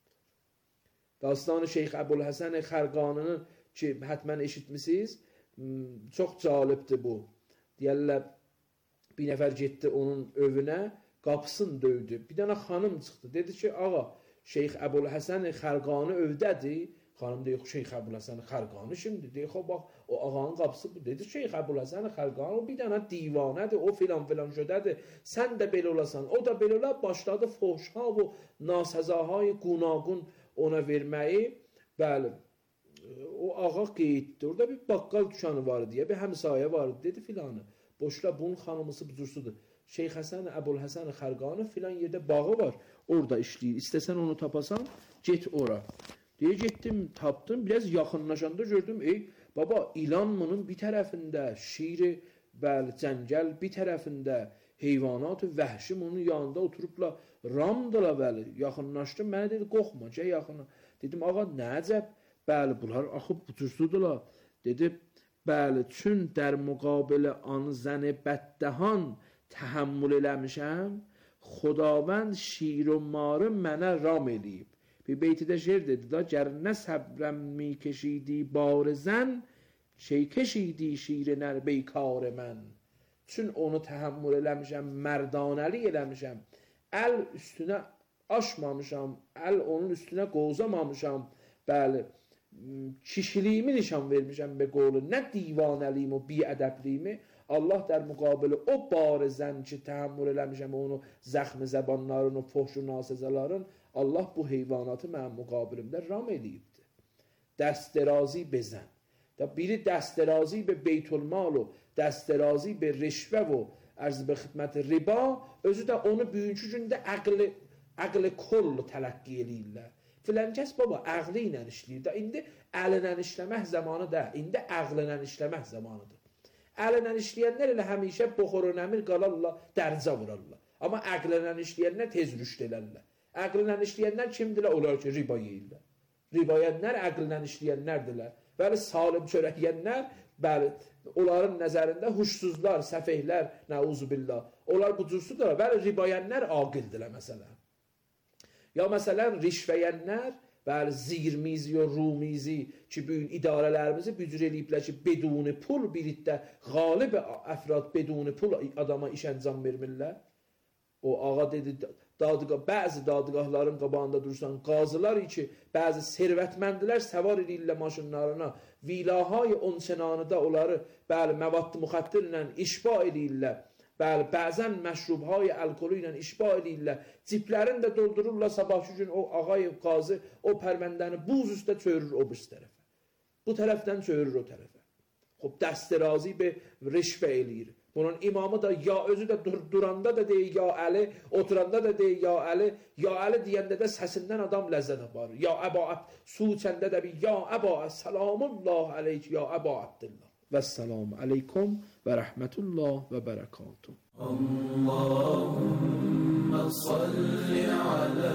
Dastanı Şeyx Əbülhəsən Xərqanının ki, hətmən eşitmisiniz, çox cəlibdir bu. Deyərlər, bir nəfər getdi onun övünə, qapısını döydü. Bir dənə xanım çıxdı. Dedi ki, ağa, Şeyx Əbülhəsən Xərqanı övdədir. Xanım deyir, Şeyx Əbülhəsən Xərqanı şimdi. Deyir, xo, bax, o ağanın qapısı bu. Dedi, Şeyx Əbülhəsən Xərqanı, o bir dənə divanədir, o filan filan şödədir. Sən də belə olasan, o da belə olar. Başladı foşha bu nasəzahay qunaqun ona verməyi. Bəli, o ağa qeyddir. Orada bir baqqal dükkanı var deyə, bir həmsayə var dedi filanı. Boşla bunun xanımısı buzursudur. Şeyx Həsən Əbülhəsən Xərqanı filan yerdə bağı var. Orada işləyir. İstəsən onu tapasan, get ora. Deyə getdim, tapdım. Biraz yaxınlaşanda gördüm. Ey, baba, İlanmının bir tərəfində şiiri, bəli, cəngəl, bir tərəfində heyvanat-ı vəhşim onun yanında oturubla ramdıla, bəli. Yaxınlaşdım. Mənə dedi, qorxma, gəl yaxına. Dedim, ağa, nə əcəb? Bəli, bunlar axıb bucursudurlar. Dedi, bəli, çün dər müqabilə anı zəni bəddəhan təhəmmül eləmişəm, Xudavənd şir و marı mənə ram eləyib. Bir beytidə şeir dedi da, گر نه صبرم می کشیدی بار زن şey keşidi şirinər beykar mən. Çün onu təhəmmül eləmişəm, mərdanəli eləmişəm. Əl üstünə aşmamışam, əl onun üstünə qozamamışam. Bəli, kişiliyimi nişan vermişəm be qolu. Nə divanəliyim o biədəbliyimi. Allah در müqabili o barizən ki, təhəmmül eləmişəm onu zəxmi zəbanların, o foşu nasəzələrin, Allah bu heyvanatı mənim müqabilimdə ram eləyibdir. Dəstərazi bezən. Biri dəstərazi be beytülmal o, dəstərazi be rişvə o, ərz be xidmət riba, özü də onu bugünkü gündə əqli, əqli kollu tələqqi eləyirlər. Filan kəs baba, əqli ilə işləyir da, indi əlinə işləmək zamanı da, indi əqlinə işləmək zamanıdır. Əlinə işləyənlər elə həmişə boxorun əmir qalarlar, dərcə vurarlar. Amma əqlinə işləyənlər tez rüşd elərlər. Əqlinə işləyənlər kimdirlər? Onlar ki, riba yeyirlər. Ribayənlər əqlinə işləyənlərdirlər. Bəli, salim çörəkiyənlər, bəli, onların nəzərində huşsuzlar, səfehlər, nəuzubillah. Onlar bu cürsüdürlər. Bəli, ribayənlər aqildirlər məsələn. Ya məsələn, rişvəyənlər, bəli, zirmizi ya rumizi ki, bugün idarələrimizi bücür eləyiblər ki, beduni pul birlikdə qalib əfrad beduni pul adama iş əncam vermirlər. O ağa dedi, dadgah, bəzi dadgahların qabağında dursan, qazılar ki, bəzi servətməndilər səvar edirlər maşınlarına, vilahay onçenanıda onları, bəli, məvaddı müxəttir ilə işba edirlər. Bəli, bəzən məşrubhay alkolü ilə işba edirlər. Ciplərini də doldururlar sabahçı gün o ağay qazı o pərməndəni buz üstə çörür o bir tərəfə. Bu tərəfdən çörür o tərəfə. Xub, dəstərazi bir rişvə eləyir. Bunun imamı da ya özü də dur duranda da deyir ya Əli, oturanda da deyir ya Əli, ya Əli deyəndə də səsindən adam ləzzət aparır. Ya Əba, su içəndə də bir ya Əba, səlamullah aleyk ya Əba Abdillah. Vəssalamu aleykum və rəhmətullah və bərəkatuh. Allahümme salli alə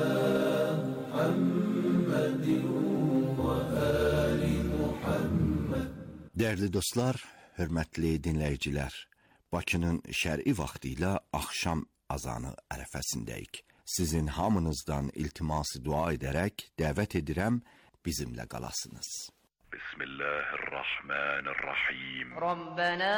Muhammedin və ali Muhammed. Dəyərli dostlar, hörmətli dinləyicilər, Bakının şər'i vaxtı ilə axşam azanı ərəfəsindəyik. Sizin hamınızdan iltiması dua edərək dəvət edirəm, bizimlə qalasınız. Bismillahirrahmanirrahim. Rabbana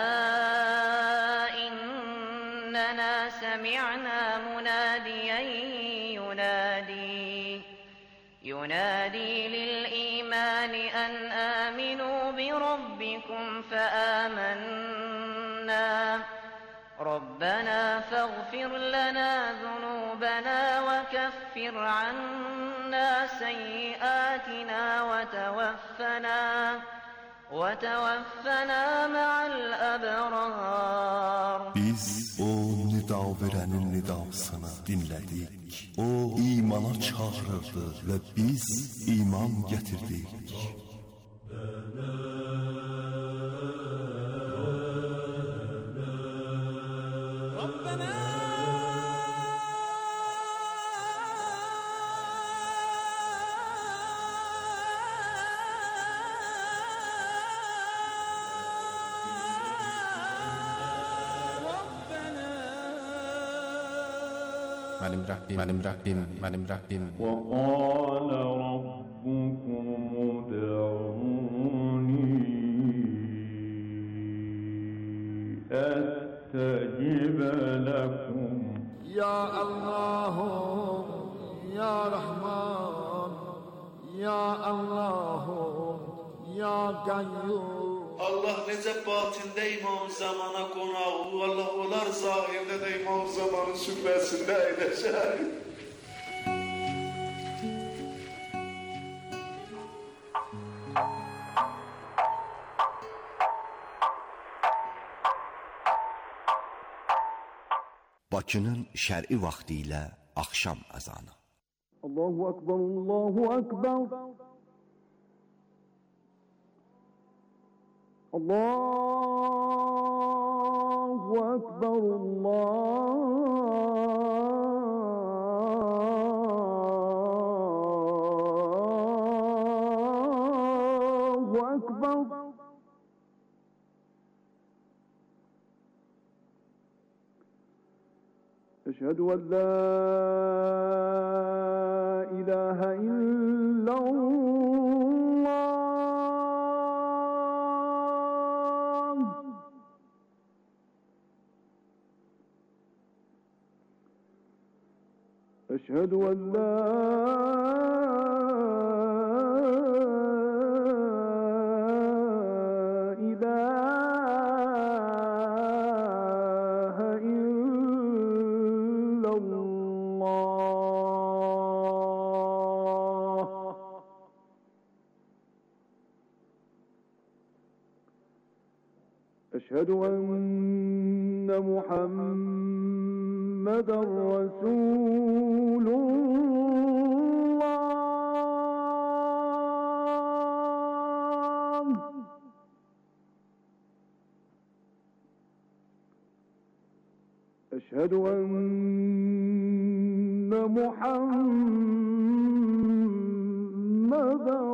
innana sami'na munadiyan yunadi yunadi lil-iman an aminu bi rabbikum fa-amanna. ربنا فاغفر لنا ذنوبنا وكفر عنا سيئاتنا وتوفنا وتوفنا مع الأبرار. Biz o nida verənin nidasını dinlədik. O imana çağırırdı və biz iman gətirdik. منم ربیم منم ربیم منم ربیم وقال ربكم ادعوني استجب لكم يا الله يا رحمن يا الله يا قيوم. Allah necə batində İmam Zamana qonağı, Allah olar zahirdə də İmam Zamanın süfrəsində əyləşər. Bakının şər'i vaxtı ilə axşam əzanı. Allahu Akbar, Allahu Akbar. Allahu Akbar, Allahu Akbar. أشهد أن لا إله إلا الله. أشهد أن لا أشهد أن محمدًا رسول الله. أشهد أن محمدًا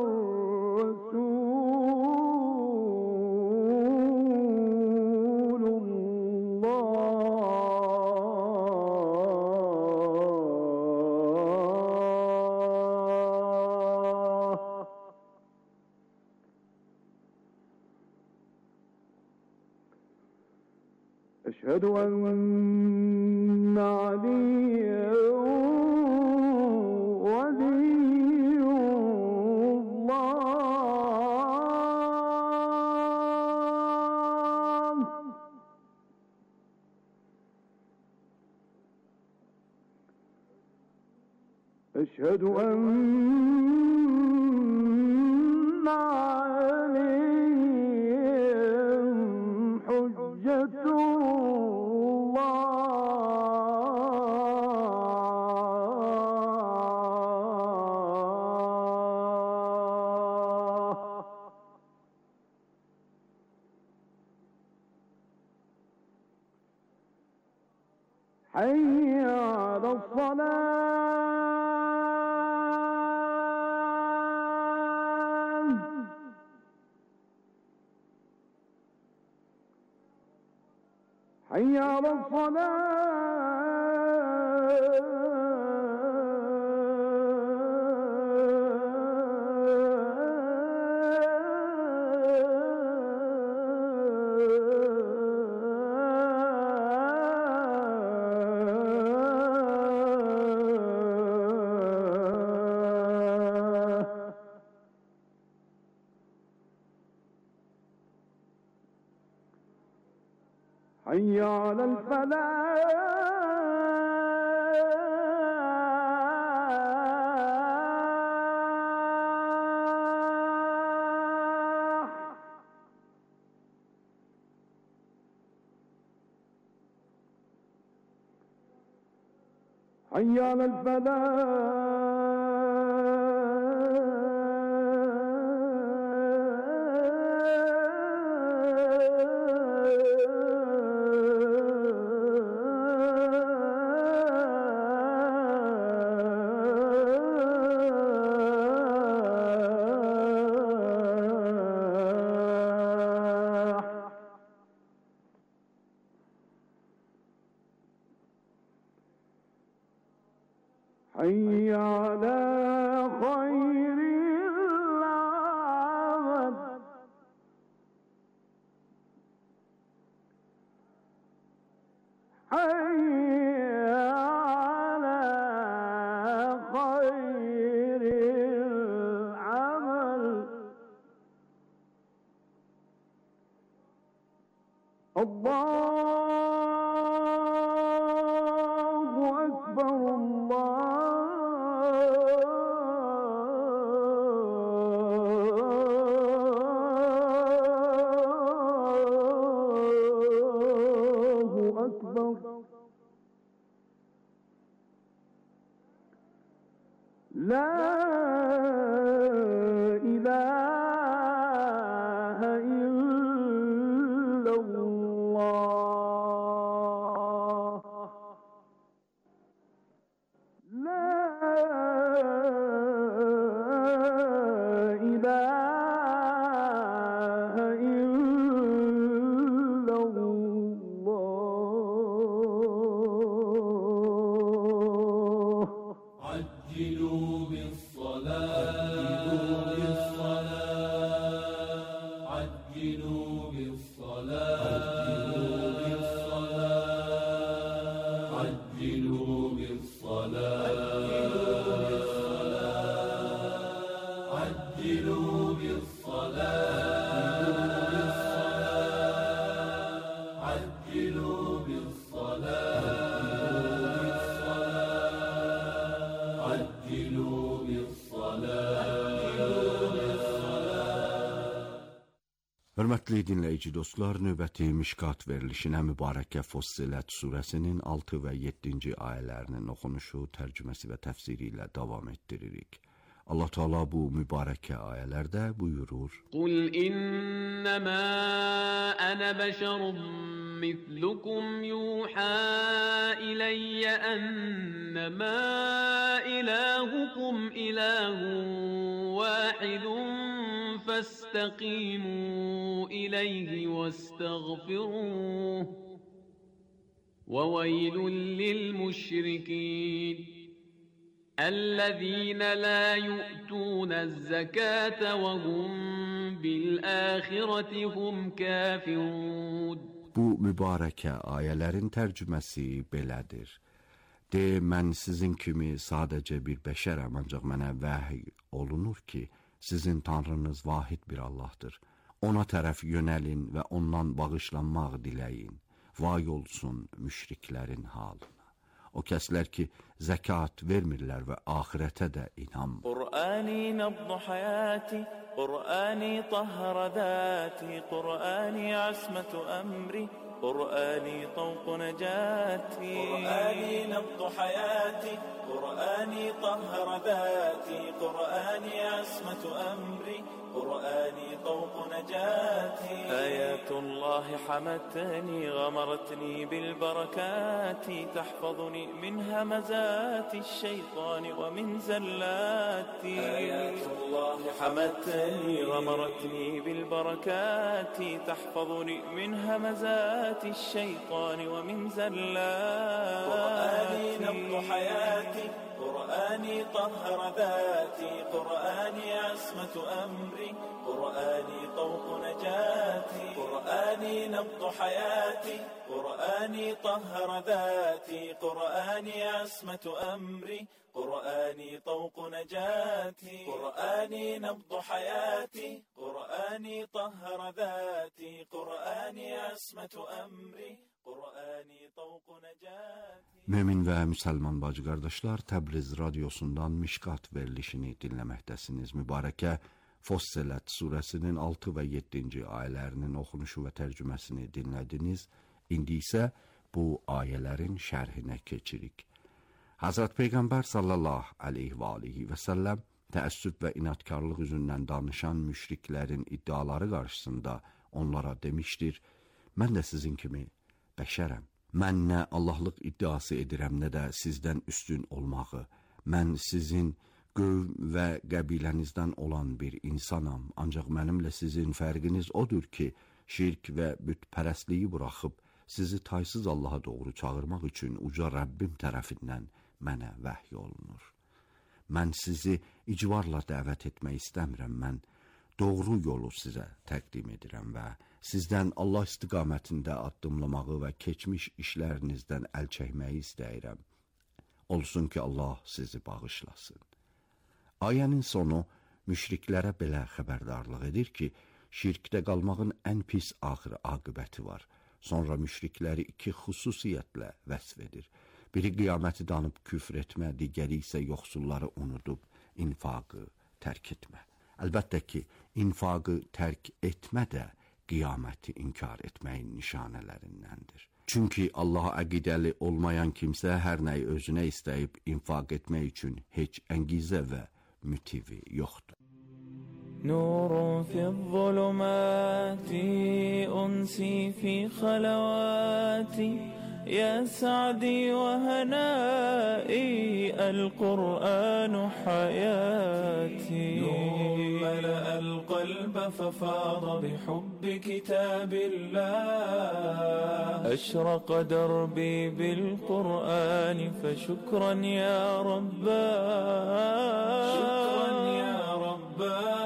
أشهد أن عليا ولي الله. أشهد أن عليهم حجة حي على الصلاة. حي على حي على الفلاح. حي على الفلاح. حي على خير العمل حي على خير العمل الله أكبر الله أكبر لا إله إلا الله لا إله إلا الله عجلوا بالصلاة عجلوا بالصلاة عجلوا بالصلاة عجلوا بالصلاة عجلوا بالصلاة عجلوا Hörmətli dinləyici dostlar, növbəti Mişkat verilişinə mübarəkə Fussilet surəsinin altı və yeddinci ayələrinin oxunuşu, tərcüməsi və təfsiri ilə davam etdiririk. Allah Teala bu mübarəkə ayələrdə buyurur: Qul innəmə ənə bəşərun mislukum yuhə iləyyə ennəmə ilahukum ilahun vahidun فاستقيموا إليه واستغفروه وويل للمشركين الذين لا يؤتون الزكاة وهم بالآخرة هم كافرون. Bu mübarəkə ayələrin tərcüməsi belədir. De, mən sizin kimi sadəcə bir bəşərəm, ancaq mənə vəhy olunur ki, sizin Tanrınız vahid bir Allahdır. Ona tərəf yönəlin və ondan bağışlanmaq diləyin. Vay olsun müşriklərin halına. O kəslər ki, zəkat vermirlər və axirətə də inanmır. Qur'ani nabdu hayati, Qur'ani tahhara dhati, Qur'ani asmatu amri, قرآني طوق نجاتي قرآني نبض حياتي قرآني طهر ذاتي قرآني عصمة أمري قرآني طوق نجاتي آيات الله حمتني غمرتني بالبركات تحفظني من همزات الشيطان ومن زلاتي آيات الله حمتني غمرتني بالبركات تحفظني من همزات الشيطان ومن زلاتي قرآني نبض حياتي قرآني طهر ذاتي قرآني عصمة أمري قرآني طوق نجاتي قرآني نبض حياتي قرآني طهر ذاتي قرآني عصمة أمري قرآني طوق نجاتي قرآني نبض حياتي قرآني طهر ذاتي قرآني عصمة أمري قرآني طوق نجاتي. Mömin və müsəlman bacı qardaşlar, Təbriz radiosundan Mişkat verilişini dinləməkdəsiniz. Mübarəkə Fussilet surəsinin altı və yeddinci ayələrinin oxunuşu və tərcüməsini dinlədiniz. İndi isə bu ayələrin şərhinə keçirik. Hazret Peyğəmbər sallallahu aleyhi və alihi və səlləm təəssüb və inatkarlıq üzündən danışan müşriklərin iddiaları qarşısında onlara demişdir: mən də sizin kimi bəşərəm. Mən nə Allahlıq iddiası edirəm, nə də sizdən üstün olmağı. Mən sizin qövm və qəbilənizdən olan bir insanam. Ancaq mənimlə sizin fərqiniz odur ki, şirk və bütpərəstliyi buraxıb sizi taysız Allaha doğru çağırmaq üçün uca Rəbbim tərəfindən mənə vəhy olunur. Mən sizi icvarla dəvət etmək istəmirəm, mən doğru yolu sizə təqdim edirəm və sizdən Allah istiqamətində addımlamağı və keçmiş işlərinizdən əl çəkməyi istəyirəm. Olsun ki, Allah sizi bağışlasın. Ayənin sonu müşriklərə belə xəbərdarlıq edir ki, şirkdə qalmağın ən pis axır aqibəti var. Sonra müşrikləri iki xüsusiyyətlə vəsf edir. Biri qiyaməti danıb küfr etmə, digəri isə yoxsulları unudub infaqı tərk etmə. Əlbəttə ki, infaqı tərk etmə də qiyaməti inkar etməyin nişanələrindəndir. Çünki Allaha əqidəli olmayan kimsə hər nəyi özünə istəyib infaq etmək üçün heç əngizə və mütivi yoxdur. نور في الظلمات أنسي في خلواتي يا سعدي وهنائي القرآن حياتي نور ملأ القلب ففاض بحب كتاب الله أشرق دربي بالقرآن فشكرا يا رباه شكرا يا رباه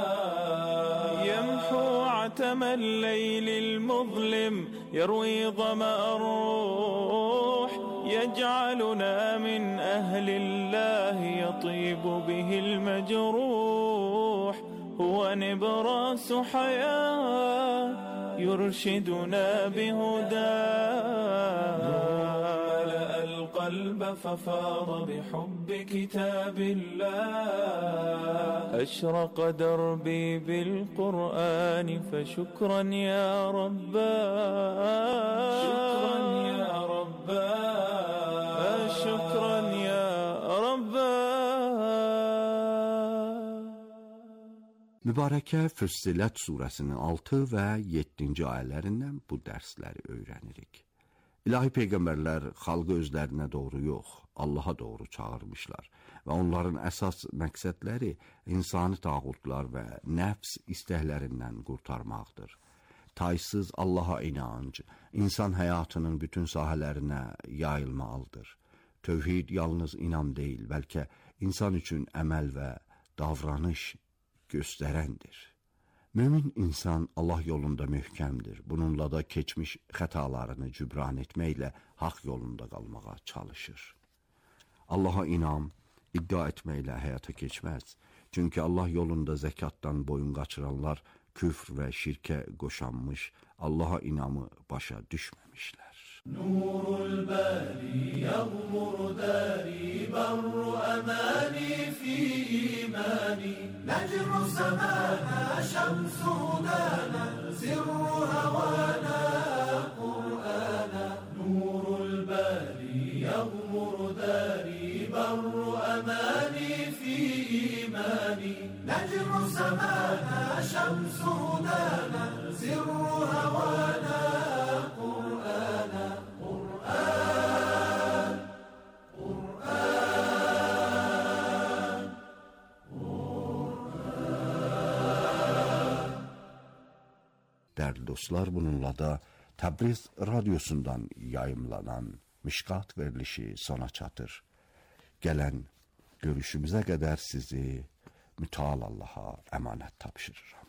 عتم الليل المظلم يروي ظمأ الروح يجعلنا من أهل الله يطيب به المجروح هو نبراس حياة يرشدنا بهداه ملأ القلب ففاض بحب كتاب الله أشرق دربي بالقرآن فشكرا يا رباه شكرا يا رباه شكرا يا رباه. Mübarəkə Füssilət surəsinin altı və yeddinci ayələrindən bu dərsləri öyrənirik. İlahi peyğəmbərlər xalqı özlərinə doğru yox, Allaha doğru çağırmışlar və onların əsas məqsədləri insani tağutlar və nəfs istəklərindən qurtarmaqdır. Taysız Allaha inanc, insan həyatının bütün sahələrinə yayılmalıdır. Tövhid yalnız inam deyil, bəlkə insan üçün əməl və davranış göstərəndir. Mömin insan Allah yolunda möhkəmdir. Bununla da keçmiş xətalarını cübran etməklə haqq yolunda qalmağa çalışır. Allaha inam, iddia etməklə həyata keçməz. Çünki Allah yolunda zəkatdan boyun qaçıranlar küfr və şirkə qoşanmış, Allaha inamı başa düşməmişlər. Nurul bari yağmur dari barru amani fi imani necru semana şemsu dana sirru havana Kur'ana Nurul bari yağmur dari barru amani fi imani necru semana şemsu dana sirru havana Kur'ana Dərli dostlar, bununla da Təbriz radyosundan yayımlanan Mişqat verilişi sona çatır. Gələn görüşümüzə qədər sizi mütəal Allaha əmanət tapşırıram.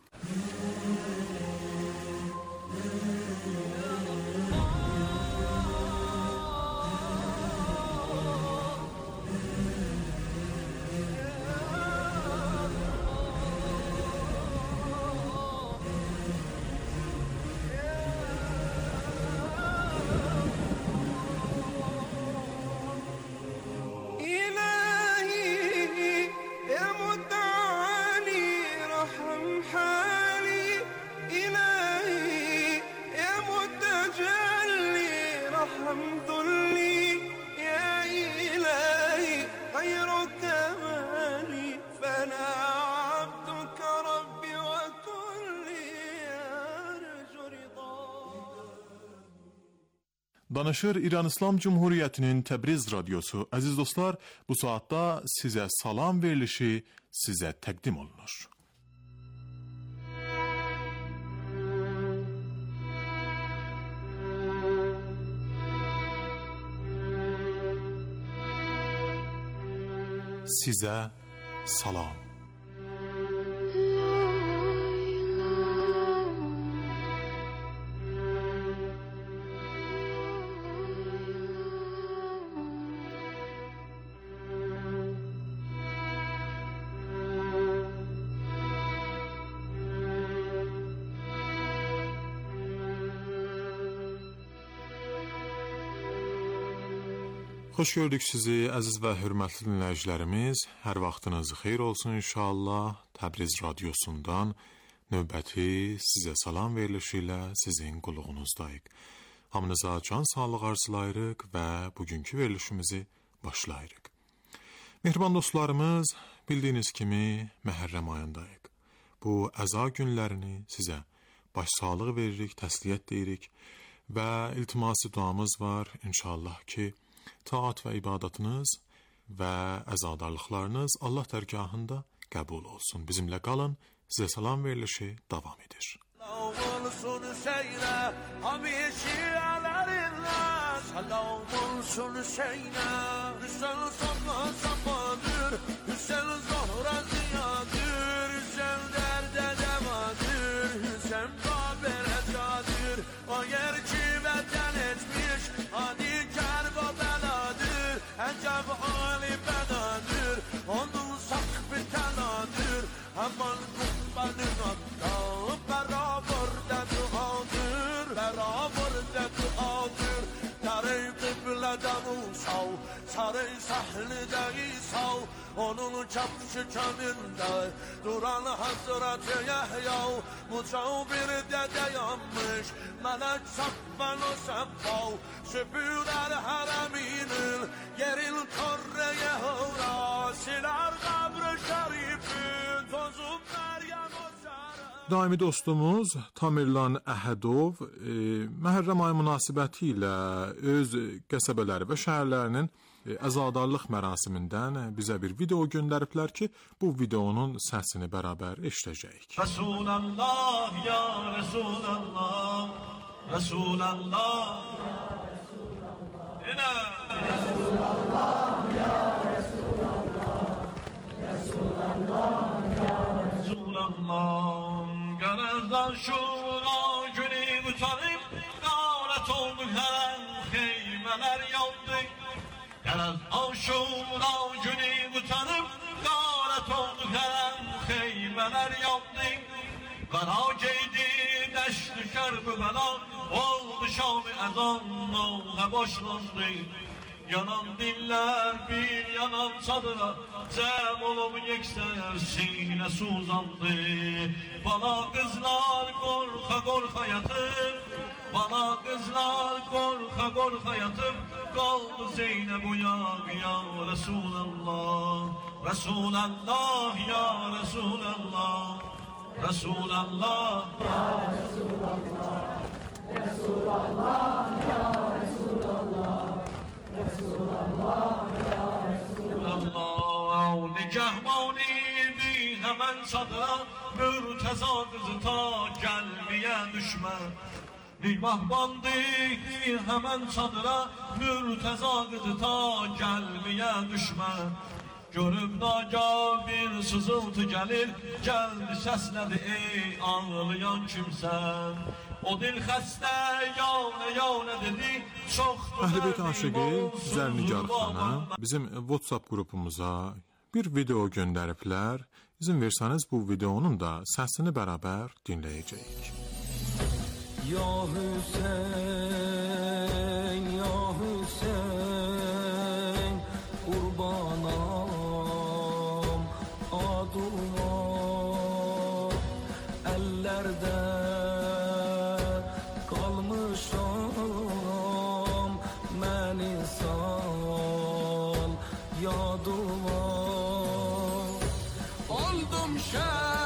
Danışır İran İslam Cumhuriyyətinin Təbriz radyosu. Əziz dostlar, bu saatda sizə salam verilişi sizə təqdim olunur. sizə salam. Xoş gördük sizi, əziz və hörmətli dinləyicilərimiz. Hər vaxtınız xeyir olsun inşallah. Təbriz radiosundan növbəti sizə salam verilişi ilə sizin qulluğunuzdayıq. Hamınıza can sağlıq arzulayırıq və bugünkü verilişimizi başlayırıq. Mehriban dostlarımız, bildiyiniz kimi Məhərrəm ayındayıq. Bu əza günlərini sizə başsağlığı veririk, təsliyyət deyirik və iltimasi duamız var inşallah ki, taat və ibadətiniz və əzadarlıqlarınız Allah dərgahında qəbul olsun. Bizimlə qalın, sizə salam verilişi davam edir. Salam olsun Hüseynə, həmişiyələrinlə. Salam olsun Hüseynə, Hüseyn sabah sabahdır, Hüseyn zohra ziyadır, Hüseyn dərdə devadır, Hüseyn babərə cadır. O yer ki vətən etmiş, adi Kərbabeladır, əcəb ali bədadır, onun sakbı tənadır, həman qubbənin hatta, bərabərdə duadır, bərabərdə duadır, dəri qiblədən usav, sarı səhlidə İsav, onun kəpşi kəmində, duran Hazreti Yəhya, mücavbirdə dayanmış, mələk səffən o səffav, süpürər hərəminin, yerin torreye hura, siler qabr-ı şərifin, tozub Məryəm o sərə. Daimi dostumuz Tamirlan Əhədov e, Məhərrəm ayı münasibəti ilə öz qəsəbələri və şəhərlərinin e, əzadarlıq mərasimindən bizə bir video göndəriblər ki, bu videonun səsini bərabər eşidəcəyik. Resulallah, ya Resulallah, Resulallah, ya Resulallah, ya Resulallah, Resulallah, ya Resulallah. Qərəzdən şura günü qutarıb, qarət oldu hərəm, xeymələr yandı. Qərəzdən şura günü qutarıb, qarət oldu hərəm, xeymələr yandı. Qara geydi dəşt-i Kərbəla, oldu şam-ı əzan, nağə başlandı. Yanan diller bir yanan çadıra, cəm olub yeksər sinə suzandı. Bana qızlar qorxa qorxa yatıb, bana qızlar qorxa qorxa yatıb, qaldı Zeynəb uyaq ya Resulallah, Resulallah ya Resulallah, Resulallah ya Resulallah, Resulallah ya Resulallah, Resulallah ya Resulallah. Nigahbani bi hemen çadıra, mürteza kızı ta gelmeye düşme. Nigahbandı hemen çadıra, mürteza kızı ta gelmeye düşme. Görüb naga bir sızıltı gelir, geldi səslədi ey ağlayan kimsən. O dil xəstə yavnə yavnə dedi, çoxdur Əhl-i aşıqı Zərnigar xanım bizim WhatsApp qrupumuza bir video göndəriblər. İzin versəniz bu videonun da səsini bərabər dinləyəcəyik. Ya Hüseyn, ya Hüseyn, qurbanam aduma, əllərdə qalmışam, məni sal yadıma. Oldum şəhər